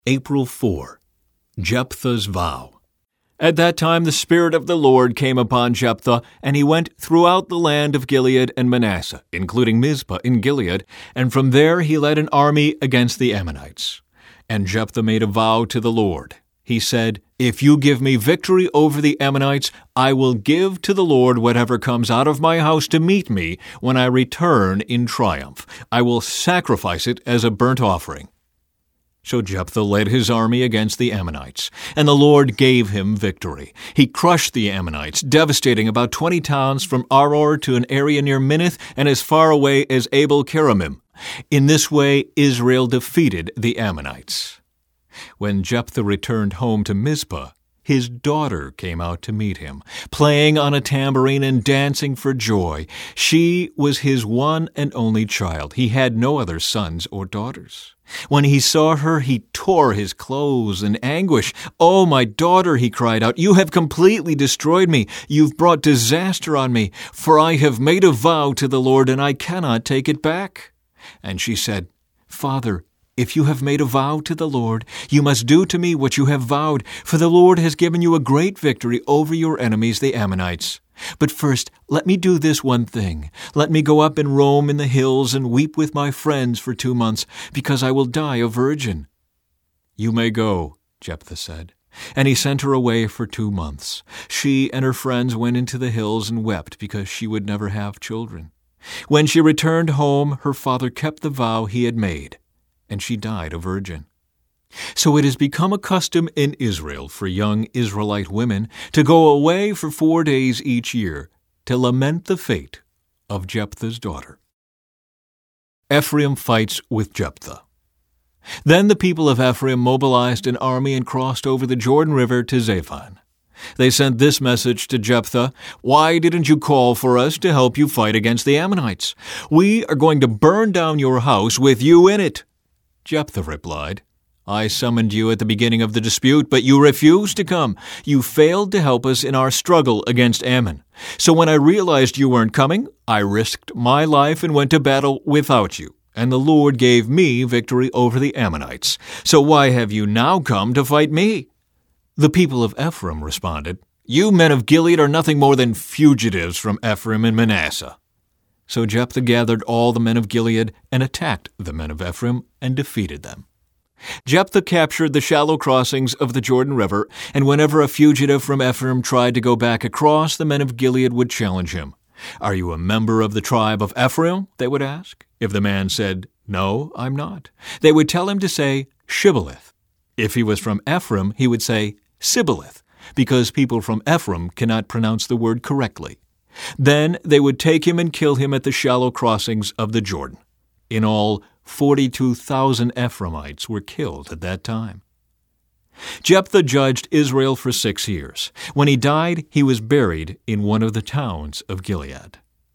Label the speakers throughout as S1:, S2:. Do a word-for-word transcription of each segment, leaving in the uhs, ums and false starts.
S1: April fourth. Jephthah's Vow. At that time the Spirit of the Lord came upon Jephthah, and he went throughout the land of Gilead and Manasseh, including Mizpah in Gilead, and from there he led an army against the Ammonites. And Jephthah made a vow to the Lord. He said, "If you give me victory over the Ammonites, I will give to the Lord whatever comes out of my house to meet me when I return in triumph. I will sacrifice it as a burnt offering." So Jephthah led his army against the Ammonites, and the Lord gave him victory. He crushed the Ammonites, devastating about twenty towns from Aroer to an area near Minnith and as far away as Abel-keramim. In this way, Israel defeated the Ammonites. When Jephthah returned home to Mizpah, his daughter came out to meet him, playing on a tambourine and dancing for joy. She was his one and only child. He had no other sons or daughters. When he saw her, he tore his clothes in anguish. "Oh, my daughter," he cried out, "you have completely destroyed me. You've brought disaster on me, for I have made a vow to the Lord, and I cannot take it back." And she said, "Father, if you have made a vow to the Lord, you must do to me what you have vowed, for the Lord has given you a great victory over your enemies, the Ammonites. But first, let me do this one thing. Let me go up and roam in the hills and weep with my friends for two months, because I will die a virgin." "You may go," Jephthah said. And he sent her away for two months. She and her friends went into the hills and wept because she would never have children. When she returned home, her father kept the vow he had made, and she died a virgin. So it has become a custom in Israel for young Israelite women to go away for four days each year to lament the fate of Jephthah's daughter. Ephraim fights with Jephthah. Then the people of Ephraim mobilized an army and crossed over the Jordan River to Zaphon. They sent this message to Jephthah: "Why didn't you call for us to help you fight against the Ammonites? We are going to burn down your house with you in it." Jephthah replied, "I summoned you at the beginning of the dispute, but you refused to come. You failed to help us in our struggle against Ammon. So when I realized you weren't coming, I risked my life and went to battle without you, and the Lord gave me victory over the Ammonites. So why have you now come to fight me?" The people of Ephraim responded, "You men of Gilead are nothing more than fugitives from Ephraim and Manasseh." So Jephthah gathered all the men of Gilead and attacked the men of Ephraim and defeated them. Jephthah captured the shallow crossings of the Jordan River, and whenever a fugitive from Ephraim tried to go back across, the men of Gilead would challenge him. "Are you a member of the tribe of Ephraim?" they would ask. If the man said, "No, I'm not," they would tell him to say Shibboleth. If he was from Ephraim, he would say Sibboleth, because people from Ephraim cannot pronounce the word correctly. Then they would take him and kill him at the shallow crossings of the Jordan. In all, forty-two thousand Ephraimites were killed at that time. Jephthah judged Israel for six years. When he died, he was buried in one of the towns of Gilead.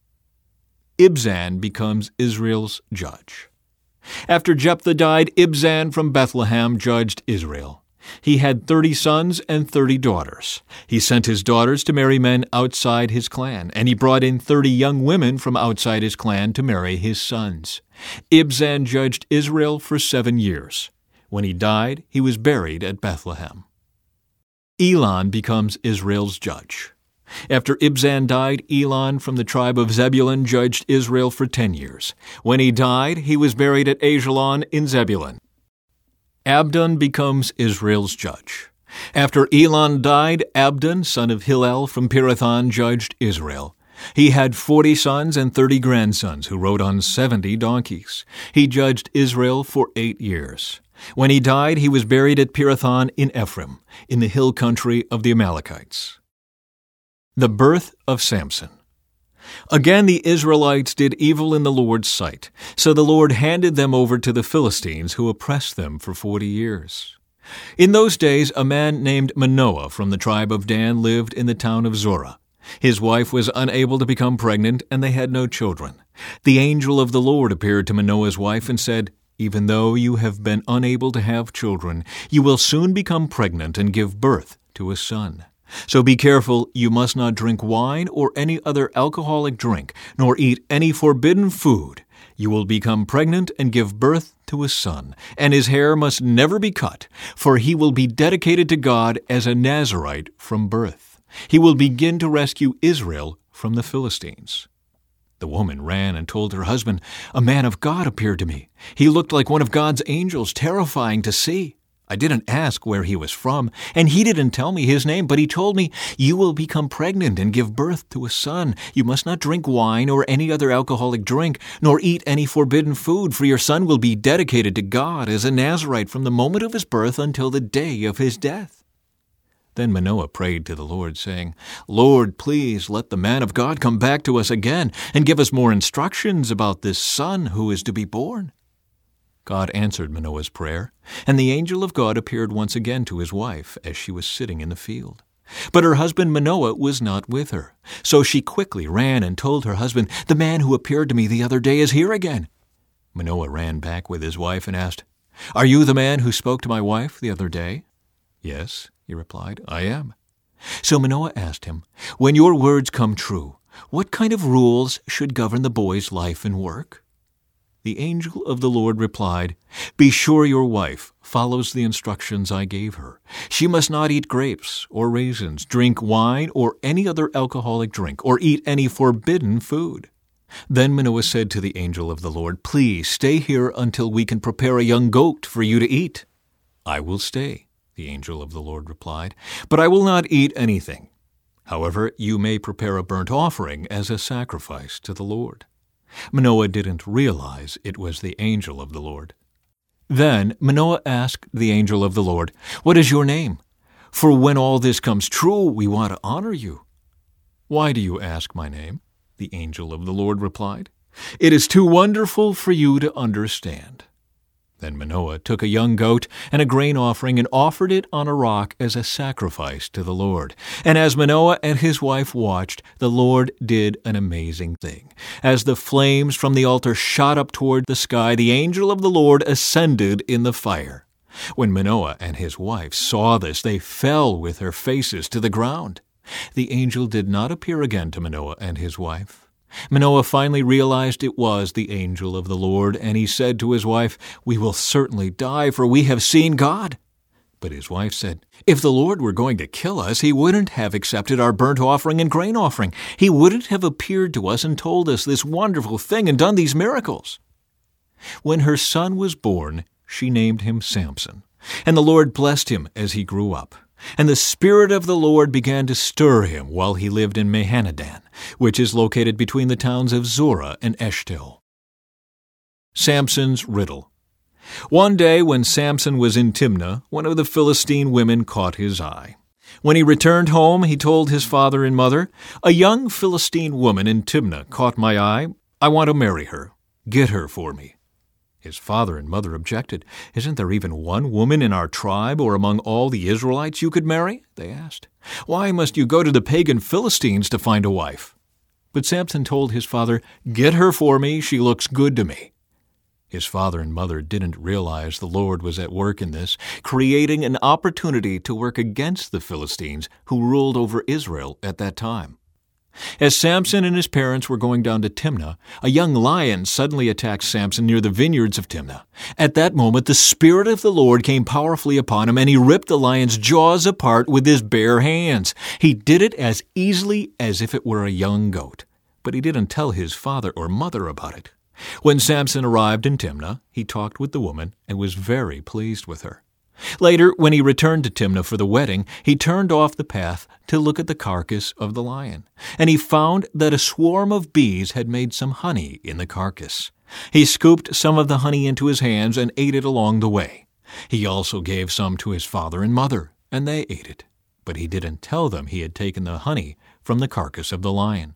S1: Ibzan becomes Israel's judge. After Jephthah died, Ibzan from Bethlehem judged Israel. He had thirty sons and thirty daughters. He sent his daughters to marry men outside his clan, and he brought in thirty young women from outside his clan to marry his sons. Ibzan judged Israel for seven years. When he died, he was buried at Bethlehem. Elon becomes Israel's judge. After Ibzan died, Elon from the tribe of Zebulun judged Israel for ten years. When he died, he was buried at Ajalon in Zebulun. Abdon becomes Israel's judge. After Elon died, Abdon, son of Hillel from Pirathon, judged Israel. He had forty sons and thirty grandsons who rode on seventy donkeys. He judged Israel for eight years. When he died, he was buried at Pirathon in Ephraim, in the hill country of the Amalekites. The birth of Samson. Again the Israelites did evil in the Lord's sight, so the Lord handed them over to the Philistines, who oppressed them for forty years. In those days a man named Manoah from the tribe of Dan lived in the town of Zorah. His wife was unable to become pregnant, and they had no children. The angel of the Lord appeared to Manoah's wife and said, "Even though you have been unable to have children, you will soon become pregnant and give birth to a son. So be careful, you must not drink wine or any other alcoholic drink, nor eat any forbidden food. You will become pregnant and give birth to a son, and his hair must never be cut, for he will be dedicated to God as a Nazirite from birth. He will begin to rescue Israel from the Philistines." The woman ran and told her husband, "A man of God appeared to me. He looked like one of God's angels, terrifying to see. I didn't ask where he was from, and he didn't tell me his name, but he told me, 'You will become pregnant and give birth to a son. You must not drink wine or any other alcoholic drink, nor eat any forbidden food, for your son will be dedicated to God as a Nazirite from the moment of his birth until the day of his death.'" Then Manoah prayed to the Lord, saying, "Lord, please let the man of God come back to us again and give us more instructions about this son who is to be born." God answered Manoah's prayer, and the angel of God appeared once again to his wife as she was sitting in the field. But her husband Manoah was not with her. So she quickly ran and told her husband, "The man who appeared to me the other day is here again." Manoah ran back with his wife and asked, "Are you the man who spoke to my wife the other day?" "Yes," he replied, "I am." So Manoah asked him, "When your words come true, what kind of rules should govern the boy's life and work?" The angel of the Lord replied, "Be sure your wife follows the instructions I gave her. She must not eat grapes or raisins, drink wine or any other alcoholic drink, or eat any forbidden food." Then Manoah said to the angel of the Lord, "Please stay here until we can prepare a young goat for you to eat." "I will stay," the angel of the Lord replied, "but I will not eat anything. However, you may prepare a burnt offering as a sacrifice to the Lord." Manoah didn't realize it was the angel of the Lord. Then Manoah asked the angel of the Lord, "What is your name? For when all this comes true, we want to honor you." "Why do you ask my name?" the angel of the Lord replied. "It is too wonderful for you to understand." Then Manoah took a young goat and a grain offering and offered it on a rock as a sacrifice to the Lord. And as Manoah and his wife watched, the Lord did an amazing thing. As the flames from the altar shot up toward the sky, the angel of the Lord ascended in the fire. When Manoah and his wife saw this, they fell with their faces to the ground. The angel did not appear again to Manoah and his wife. Manoah finally realized it was the angel of the Lord, and he said to his wife, "We will certainly die, for we have seen God." But his wife said, "If the Lord were going to kill us, he wouldn't have accepted our burnt offering and grain offering. He wouldn't have appeared to us and told us this wonderful thing and done these miracles." When her son was born, she named him Samson, and the Lord blessed him as he grew up. And the Spirit of the Lord began to stir him while he lived in Mahanadan, which is located between the towns of Zorah and Eshtaol. Samson's Riddle. One day when Samson was in Timnah, one of the Philistine women caught his eye. When he returned home, he told his father and mother, "A young Philistine woman in Timnah caught my eye. I want to marry her. Get her for me." His father and mother objected. "Isn't there even one woman in our tribe or among all the Israelites you could marry?" they asked. "Why must you go to the pagan Philistines to find a wife?" But Samson told his father, "Get her for me. She looks good to me." His father and mother didn't realize the Lord was at work in this, creating an opportunity to work against the Philistines who ruled over Israel at that time. As Samson and his parents were going down to Timnah, a young lion suddenly attacked Samson near the vineyards of Timnah. At that moment, the Spirit of the Lord came powerfully upon him, and he ripped the lion's jaws apart with his bare hands. He did it as easily as if it were a young goat, but he didn't tell his father or mother about it. When Samson arrived in Timnah, he talked with the woman and was very pleased with her. Later, when he returned to Timnah for the wedding, he turned off the path to look at the carcass of the lion, and he found that a swarm of bees had made some honey in the carcass. He scooped some of the honey into his hands and ate it along the way. He also gave some to his father and mother, and they ate it. But he didn't tell them he had taken the honey from the carcass of the lion.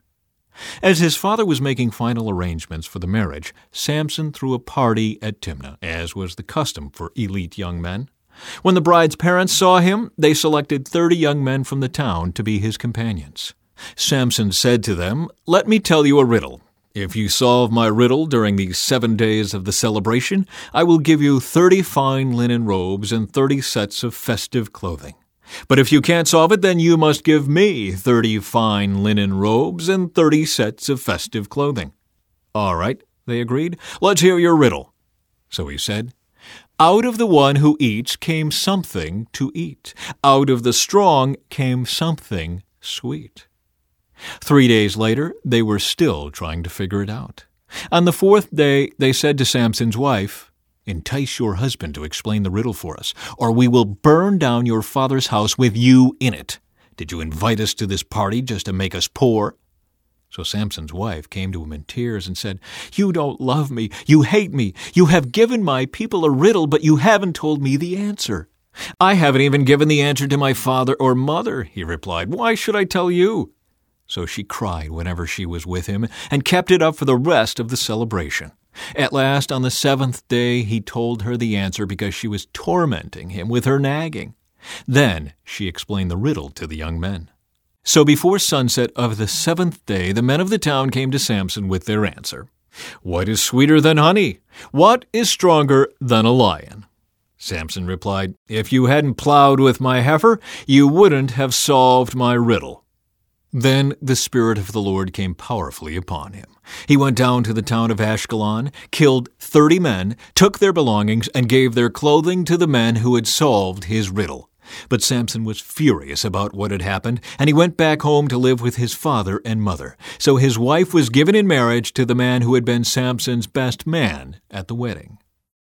S1: As his father was making final arrangements for the marriage, Samson threw a party at Timnah, as was the custom for elite young men. When the bride's parents saw him, they selected thirty young men from the town to be his companions. Samson said to them, "Let me tell you a riddle. If you solve my riddle during the seven days of the celebration, I will give you thirty fine linen robes and thirty sets of festive clothing. But if you can't solve it, then you must give me thirty fine linen robes and thirty sets of festive clothing." "All right," they agreed. "Let's hear your riddle." So he said, "Out of the one who eats came something to eat. Out of the strong came something sweet." Three days later, they were still trying to figure it out. On the fourth day, they said to Samson's wife, "Entice your husband to explain the riddle for us, or we will burn down your father's house with you in it. Did you invite us to this party just to make us poor?" So Samson's wife came to him in tears and said, "You don't love me. You hate me. You have given my people a riddle, but you haven't told me the answer." "I haven't even given the answer to my father or mother," he replied. "Why should I tell you?" So she cried whenever she was with him and kept it up for the rest of the celebration. At last, on the seventh day, he told her the answer because she was tormenting him with her nagging. Then she explained the riddle to the young men. So before sunset of the seventh day, the men of the town came to Samson with their answer. "What is sweeter than honey? What is stronger than a lion?" Samson replied, "If you hadn't plowed with my heifer, you wouldn't have solved my riddle." Then the Spirit of the Lord came powerfully upon him. He went down to the town of Ashkelon, killed thirty men, took their belongings, and gave their clothing to the men who had solved his riddle. But Samson was furious about what had happened, and he went back home to live with his father and mother. So his wife was given in marriage to the man who had been Samson's best man at the wedding.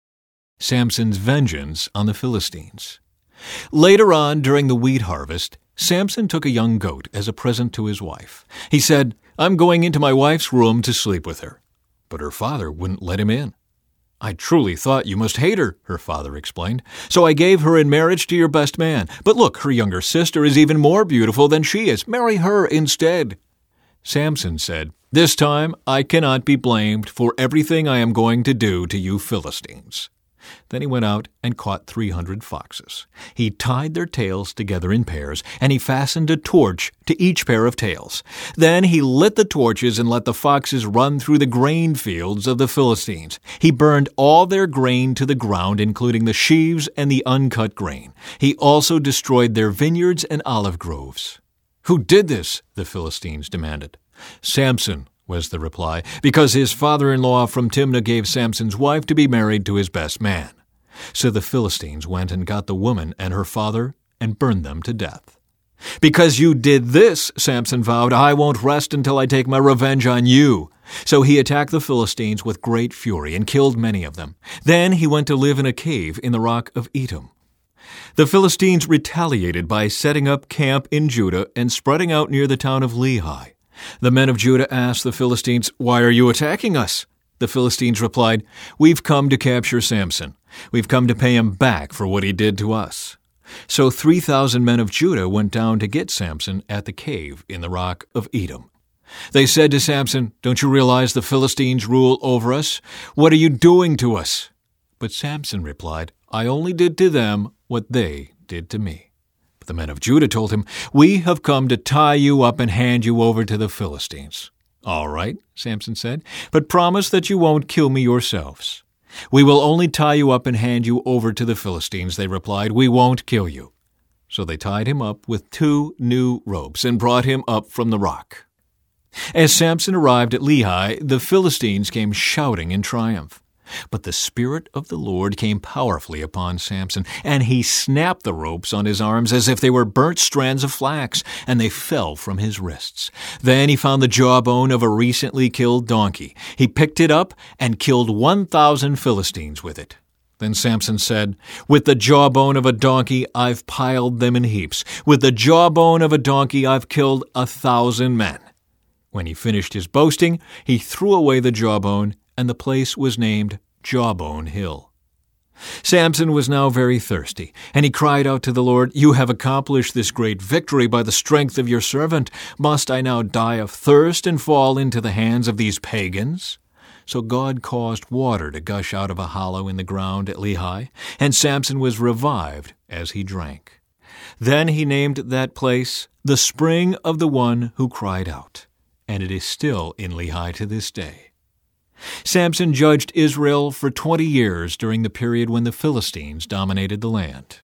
S1: Samson's vengeance on the Philistines. Later on, during the wheat harvest, Samson took a young goat as a present to his wife. He said, "I'm going into my wife's room to sleep with her." But her father wouldn't let him in. "I truly thought you must hate her," her father explained, "so I gave her in marriage to your best man. But look, her younger sister is even more beautiful than she is. Marry her instead." Samson said, "This time I cannot be blamed for everything I am going to do to you Philistines." Then he went out and caught three hundred foxes. He tied their tails together in pairs, and he fastened a torch to each pair of tails. Then he lit the torches and let the foxes run through the grain fields of the Philistines. He burned all their grain to the ground, including the sheaves and the uncut grain. He also destroyed their vineyards and olive groves. "Who did this?" the Philistines demanded. "Samson," was the reply, "because his father-in-law from Timnah gave Samson's wife to be married to his best man." So the Philistines went and got the woman and her father and burned them to death. "Because you did this," Samson vowed, "I won't rest until I take my revenge on you." So he attacked the Philistines with great fury and killed many of them. Then he went to live in a cave in the rock of Etam. The Philistines retaliated by setting up camp in Judah and spreading out near the town of Lehi. The men of Judah asked the Philistines, "Why are you attacking us?" The Philistines replied, "We've come to capture Samson. We've come to pay him back for what he did to us." So three thousand men of Judah went down to get Samson at the cave in the rock of Etam. They said to Samson, "Don't you realize the Philistines rule over us? What are you doing to us?" But Samson replied, "I only did to them what they did to me." The men of Judah told him, "We have come to tie you up and hand you over to the Philistines." "All right," Samson said, "but promise that you won't kill me yourselves." "We will only tie you up and hand you over to the Philistines," they replied. "We won't kill you." So they tied him up with two new ropes and brought him up from the rock. As Samson arrived at Lehi, the Philistines came shouting in triumph. But the Spirit of the Lord came powerfully upon Samson, and he snapped the ropes on his arms as if they were burnt strands of flax, and they fell from his wrists. Then he found the jawbone of a recently killed donkey. He picked it up and killed one thousand Philistines with it. Then Samson said, "With the jawbone of a donkey I've piled them in heaps. With the jawbone of a donkey I've killed a thousand men." When he finished his boasting, he threw away the jawbone, and the place was named Jawbone Hill. Samson was now very thirsty, and he cried out to the Lord, "You have accomplished this great victory by the strength of your servant. Must I now die of thirst and fall into the hands of these pagans?" So God caused water to gush out of a hollow in the ground at Lehi, and Samson was revived as he drank. Then he named that place the Spring of the One Who Cried Out, and it is still in Lehi to this day. Samson judged Israel for twenty years during the period when the Philistines dominated the land.